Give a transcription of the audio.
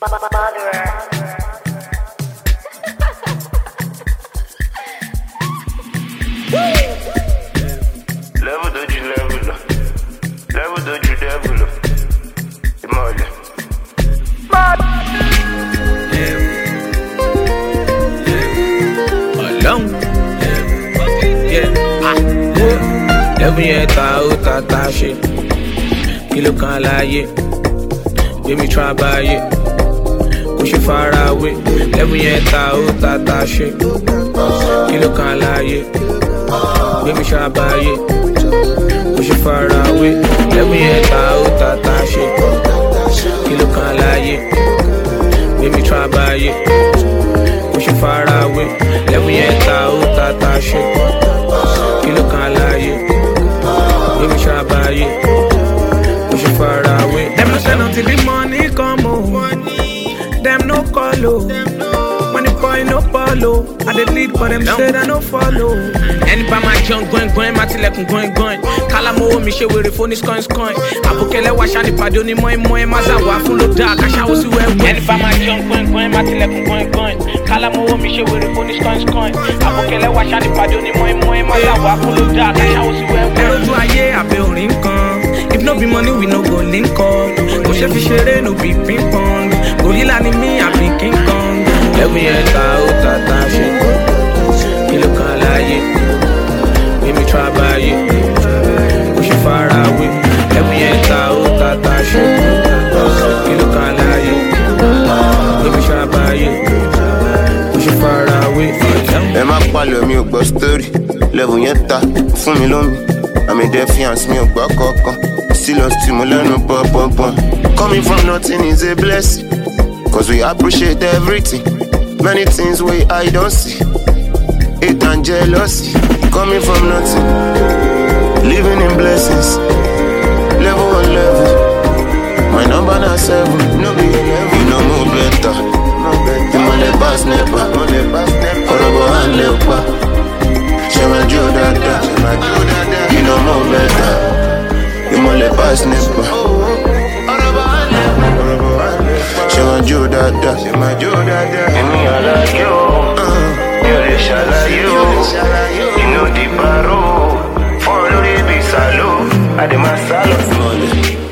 Level don't you level up. Level don't you devil up. Imagine. Alone. Level yẹn ta ó ta ṣe. Kí ló kan láyé? Gbémi try báyé. Kò ṣe fara wé. Level yẹn ta ó ta ṣe. Kí ló kan láyé? Gbémi try báyé. Kò ṣe fara wé. Level yẹn ta ó ta ṣe. Kí ló kan láyé? Gbémi try báyé. Kò ṣe fara wé. Level yẹn ta ó ta ṣe. Kí ló kan láyé? Gbémi try báyé. Kò ṣe fara wé. Dem no send until the money come home. Dem no call o. Money boy no follow. I dey lead but dem say I no follow. Ẹni bá máa jẹun gbọ́ngbọ́n, máa tilẹ̀kùn gbọ́ngbọ́n. Kálámowó mi ṣe wèrè fóní skọ́ńskọ́ń. Àbùkẹ́lẹ́ wá ṣáni pàdé onímọ̀-ímọ̀. Má zàwọ̀ àfún ló dáa, káṣáwó sí wẹ́wẹ́. Ẹni bá máa jẹun gbọ́ngbọ́n, máa tilẹ̀kùn gbọ́ngbọ́n. Kálámowó mi ṣe wèrè fóní skọ́ńskọ́ń. Àbùkẹ́lẹ́ wá ṣáni pàdé onímọ̀-ímọ̀. Má zàwọ̀ àfún ló dáa, káṣáwó sí wẹ́wẹ́. Ẹrọ̀jú ayé àbẹ̀ orin kan. If no be money, we no go link up. Kò ṣe fi ṣeré, no be ping pong. Gorilla ni mí, àbí King Kong. Level yẹn ta ó ta ṣe. Kí ló kan láyé? Gbémi try báyé. Kò ṣe fara wé. Level yẹn ta ó ta ṣe. Kí ló kan láyé? Gbémi try báyé. Kò ṣe fara wé. Ẹ má palẹ̀ mi ò gbọ́ story. Level yẹn ta fún mi lómi. I'm a defiance, mi ò gbọ́ kankan. Still lost to mo lẹ́nu pọ́npọ́npọ́n. Coming from nothing is a blessing. Cause we appreciate everything. Many things we I don't see. Hate and jealousy. Coming from nothing. Living in blessings. Level on level. My number na 7. No be 11. You know more better. You want the pass never. Orobo and lepa. Shema Joe Dada. You know more better. You want the pass never. Shema Joe Dada. Emi alaye o. You le ṣàlàyé o. You know the baro. Follow the bisalo. Adema salo.